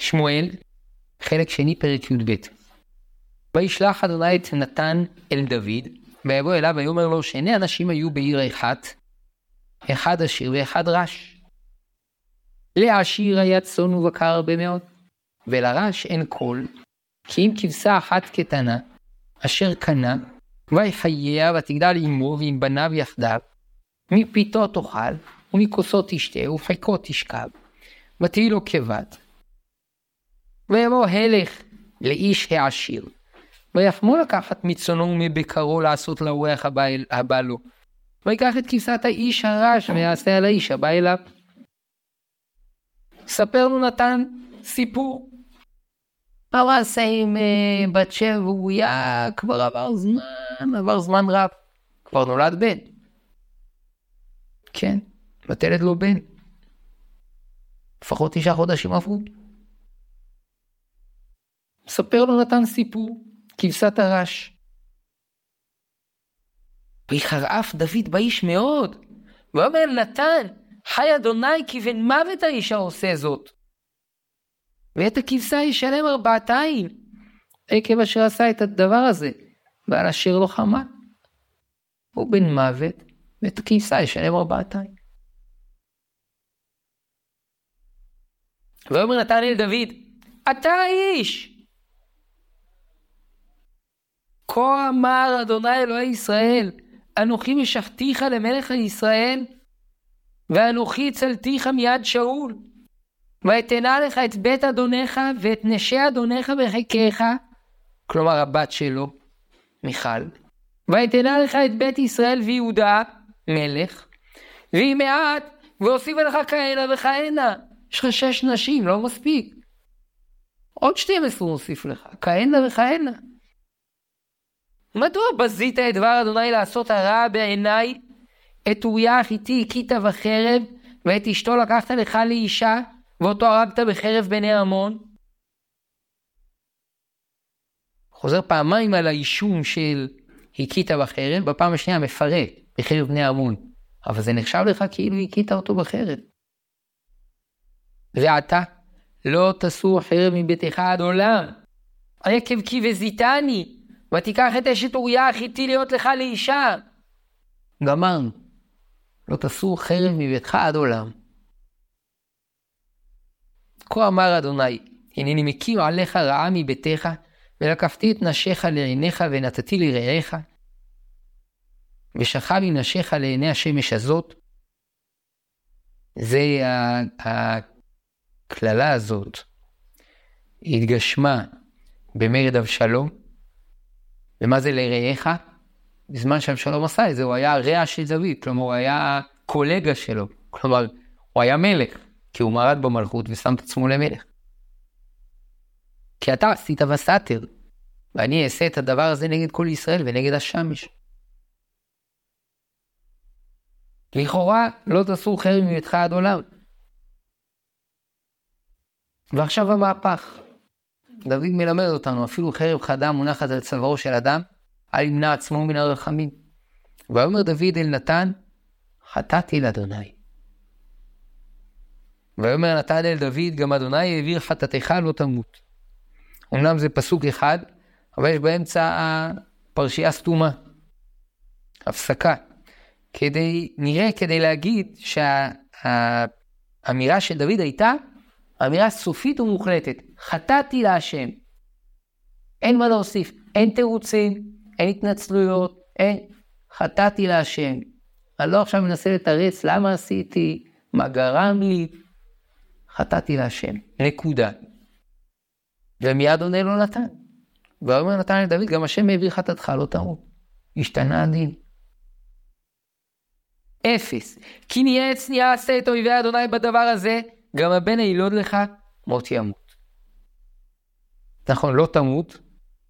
שמואל, חלק שני, פרק י"ב. וישלח אדוני את נתן אל דוד, ויבוא אליו ויאמר לו, שני אנשים היו בעיר אחת, אחד עשיר ואחד רש. לעשיר היה צאן ובקר הרבה מאוד, ולרש אין קול, כי אם כבשה אחת קטנה, אשר קנה, ויחייה ותגדל עמו ועם בניו יחדיו, מפיתו תאכל, ומכוסו תשתה, ופחיקו תשכב, ותהי לו כבת. ויבוא הלך לאיש העשיר, ויחמו לקחת מצונו ומבקרו לעשות לאורח הבא לו, ויקח את כבשת האיש הרש ויעשה על האיש הבא אליו. ספר לו נתן סיפור. מה הוא עשה עם בת שבע ואוריה? כבר עבר זמן רב, כבר נולד בן. כן, ותלד לו בן. לפחות 9 חודשים עברו. ספר לו נתן סיפור, כבשת הרש. ויחרף דוד באיש מאוד, ואומר נתן, חי אדוני כי בן מוות האיש העושה זאת. ואת הכבשה ישלם 400, עקב אשר עשה את הדבר הזה, ועל אשר לא חמה. הוא בן מוות, ואת הכבשה ישלם 400. ואומר נתן אל דוד, אתה האיש. כה אמר אדוני אלוהי ישראל, אנוכי משחתיך למלך ישראל, ואנוכי צלתיך מיד שאול, ואתנה לך את בית אדונך ואת נשי אדונך בחיקך, כלומר הבת שלו, מיכל, ואתנה לך את בית ישראל ויהודה, מלך, והיא מעט, והוסיפה לך כהנה וכהנה. יש לך 6 נשים, לא מספיק. עוד 12 מוסיף לך, כהנה וכהנה. מדוע בזית את דבר אדוני לעשות הרע בעיניי? את אוריה החיתי הכית בחרב, ואת אשתו לקחת לך לאישה, ואותו הרגת בחרב בני עמון. חוזר פעמיים על האישום של הכית בחרב, בפעם השנייה מפרט בחרב בני עמון, אבל זה נחשב לך כאילו הכית אותו בחרב. ועתה לא תסור חרב מביתך עד עולם, עקב כי וזיתני, ותיקח את אשת אוריה החיתי להיות לך לאישה. גמרנו, לא תסור חרב מביתך עד עולם. כה אמר אדוני, הנני מקים עליך רעה מביתך, ולקחתי את נשיך לעיניך ונתתי לרעיך, ושכב עם נשיך לעיני השמש הזאת. זה הכללה הזאת התגשמה במרד אבשלום. ומה זה לרעיך? בזמן שאבשלום עשה את זה, הוא היה הרע של דוד, כלומר הוא היה קולגה שלו, כלומר הוא היה מלך, כי הוא מרד במלכות ושם את עצמו למלך. כי אתה עשית וסתר, ואני אעשה את הדבר הזה נגד כל ישראל ונגד השמש. לכאורה לא תסור חרב מביתך עד עולם. ועכשיו המהפך. דוד מלמד אותנו, אפילו חרב חדה מונחת על צווארו של אדם, אל ימנע עצמו מן הרחמים. ואומר דוד אל נתן, חטאתי לאדוני. ואומר נתן אל דוד, גם אדוני העביר חטאתך לא תמות. אמנם זה פסוק אחד, אבל יש באמצע הפרשייה סתומה, הפסקה. כדי להגיד שהאמירה של דוד הייתה, אמירה סופית ומוחלטת, חטאתי להשם. אין מה להוסיף, אין תירוצים, אין התנצלויות, אין, חטאתי להשם. אני לא עכשיו מנסה לתרץ למה עשיתי, מה גרם לי, חטאתי להשם, נקודה. ומיד עונה לו נתן. ואומר נתן לדוד, גם השם העביר חטאתך לא תמות. השתנה הדין. 0. כי נייעץ יעשה את אויבי אדוני בדבר הזה, גם הבן הילוד לך מות ימות. נכון, לא תמות.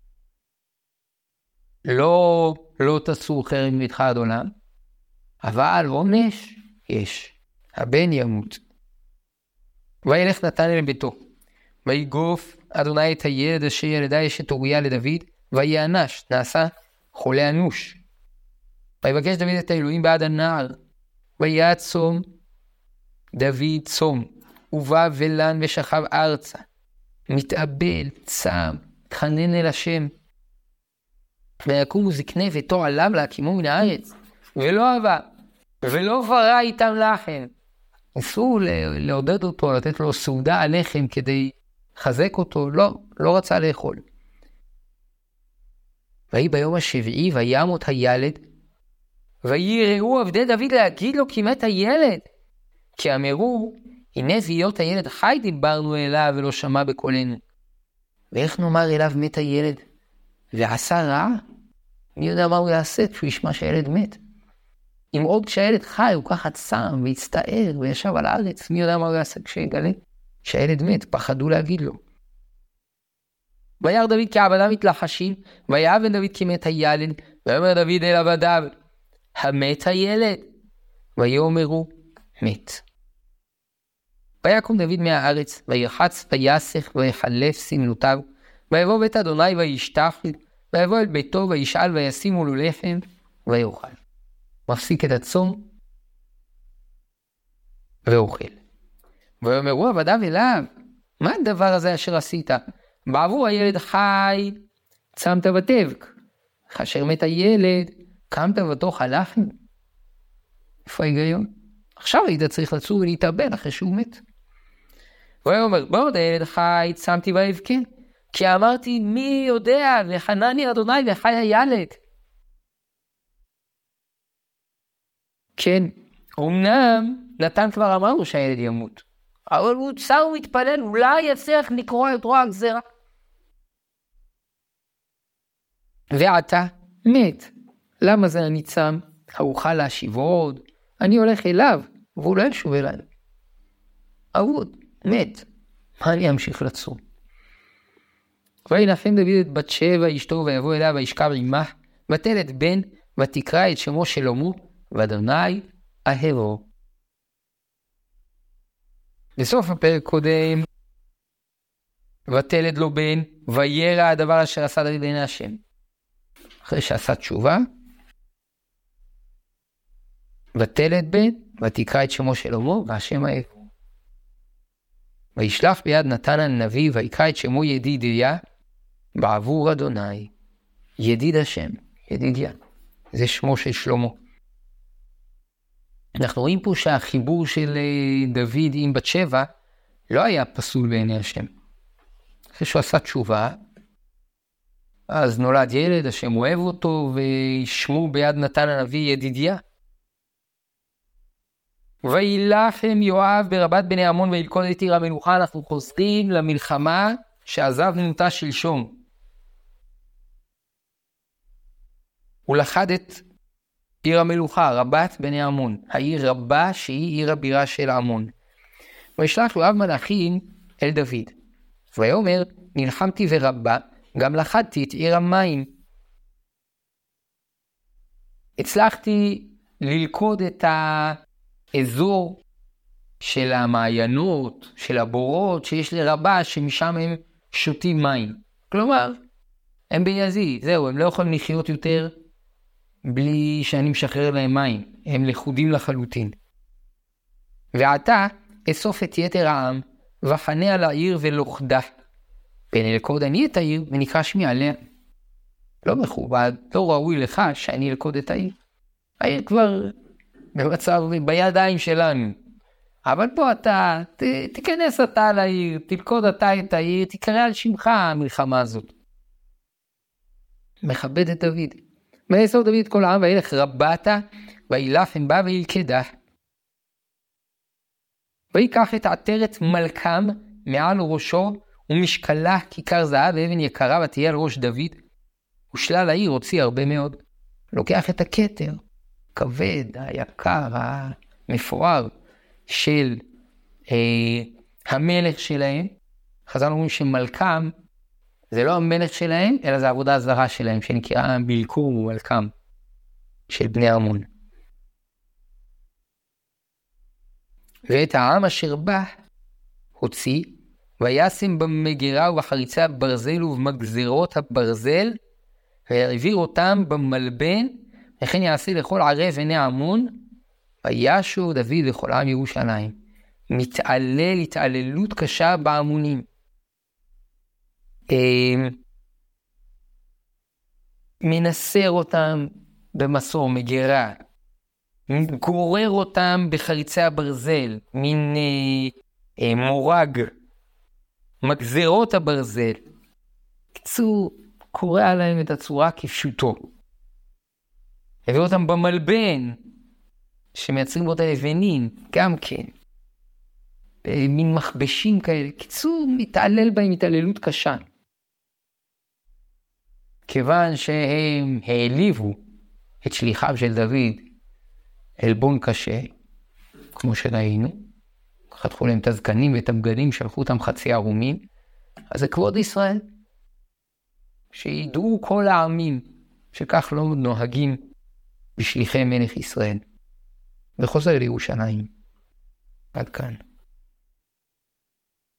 לא תסור חרב מביתך עד עולם. אבל עונש יש. הבן ימות. וילך נתן אל ביתו. ויגוף אדוני את הילד אשר ילדה אשת אוריה לדוד, ויענש, נעשה חולה אנוש. ויבקש דוד את האלוהים בעד הנער, ויעצום דוד צום, ובא ולן ושכב ארצה, מתאבל, צם, התחנן אל השם. ויקומו זקני ביתו עליו להקימו מן הארץ, ולא אהבה, ולא ברא איתם לחם. ניסו לעודד אותו, לתת לו סעודה על לחם כדי לחזק אותו, לא רצה לאכול. ויהי ביום השביעי וימות הילד, ויראו עבדי דוד להגיד לו כי מת הילד. כי אמרו, הנה בהיות הילד חי דיברנו אליו ולא שמע בקולנו. ואיך נאמר אליו מת הילד? ועשה רע? מי יודע מה הוא יעשה כשהוא ישמע שהילד מת? אם עוד כשהילד חי הוא ככה צם והצטער וישב על הארץ, מי יודע מה הוא יעשה כשיגלה שהילד מת? פחדו להגיד לו. וירא דוד כי עבדיו מתלחשים, ויאבן דוד כי מת הילד, ויאמר דוד אל עבדיו, המת הילד? ויאמרו, מת. ויקום דוד מהארץ, וירחץ ויסך ויחלף סמלותיו, ויבוא בית אדוני וישתחל, ויבוא אל ביתו וישאל וישימו לו לחם ויאכל. מפסיק את הצום ואוכל. ויאמרו עבדיו אליו, מה הדבר הזה אשר עשית? בעבור הילד חי, צמת ותבק. כאשר מת הילד, קמת ותאכל לחם. איפה ההיגיון? עכשיו היית צריך לצום ולהתאבל אחרי שהוא מת. ויאמר, בעוד הילד חי, צמתי ואבכה. כי אמרתי, מי יודע, וחנני אדוני וחי הילד. כן, אמנם נתן כבר אמרנו שהילד ימות, אבל הוא צר ומתפלל, אולי יצליח לקרוא את רוע הגזרה. ועתה מת. למה זה אני צם? אוכל להשיבו עוד, אני הולך אליו, והוא לא ישוב אליי. אבוד, מת. מה אני אמשיך לצום? וינחם דוד את בת שבע אשתו, ויבוא אליה וישכב עמה, ותלד בן, ותקרא את שמו שלמה, ואדוני אהבו. בסוף הפרק קודם, ותלד לו בן, וירא הדבר אשר עשה דוד בעיני השם. אחרי שעשה תשובה, ותלד בן, ותקרא את שמו שלמה, והשם אהבו. וישלח ביד נתן הנביא, ויקרא את שמו ידידיה, בעבור אדוני. ידיד השם, ידידיה. זה שמו של שלמה. אנחנו רואים פה שהחיבור של דוד עם בת שבע לא היה פסול בעיני השם. אחרי שהוא עשה תשובה, אז נולד ילד, השם אוהב אותו, וישמו ביד נתן הנביא ידידיה. וילחם יואב ברבת בני עמון וילכוד את עיר המלוכה. אנחנו חוזרים למלחמה שעזבנו אותה שלשום. הוא לכד את עיר המלוכה, רבת בני עמון, העיר רבה שהיא עיר הבירה של עמון. וישלח יואב מלאכים אל דוד, ויאמר, נלחמתי ורבה, גם לכדתי את עיר המים. הצלחתי ללכוד את האזור של המעיינות, של הבורות שיש לרבה, שמשם הם שותים מים. כלומר, הם ביזי, זהו, הם לא יכולים לחיות יותר בלי שאני משחרר להם מים, הם לכודים לחלוטין. ועתה אסוף את יתר העם, וחנה על העיר ולוכדה. פן אלכוד אני את העיר, ונקרא שמי עליה. לא מכובד, לא ראוי לך שאני אלכוד את העיר. העיר כבר במצב בידיים שלנו. אבל פה אתה, תיכנס אתה לעיר, תלכוד אתה את העיר, תקרא על שמך המלחמה הזאת. מכבד את דוד. ויאסוף דוד את כל העם, וילך רבתה, וילחם בה וילכדה. ויקח את עטרת מלכם מעל ראשו, ומשקלה כיכר זהב ואבן יקרה, ותהיה על ראש דוד. ושלל העיר הוציא הרבה מאוד. לוקח את הכתר, כבד, היקר, המפואר, של המלך שלהם. חז"ל אומרים שמלכם, זה לא המלך שלהם, אלא זה העבודה הזרה שלהם, שנקרא בלקום ומלכם, של בני עמון. ואת העם אשר בא, הוציא, וישם במגירה ובחריצי הברזל ובמגזרות הברזל, ויעביר אותם במלבן, וכן יעשה לכל ערב עיני עמון, וישוב דוד לכל עם ירושלים. מתעלל התעללות קשה בעמונים. מנסר אותם במסור מגירה, גורר אותם בחריצי הברזל, מין מורג, מגזרות הברזל. קצור, קורא עליהם את הצורה כפשוטו. הביא אותם במלבן, שמייצרים בו את הלבנים, גם כן. מין מכבשים כאלה. קצור, מתעלל בהם התעללות קשה. כיוון שהם העליבו את שליחיו של דוד עלבון קשה, כמו שראינו, חתכו להם את הזקנים ואת הבגדים, שלחו אותם חצי ערומים, אז זה כבוד ישראל. שידעו כל העמים שכך לא נוהגים בשליחי מלך ישראל. וחוזר לירושלים. עד כאן.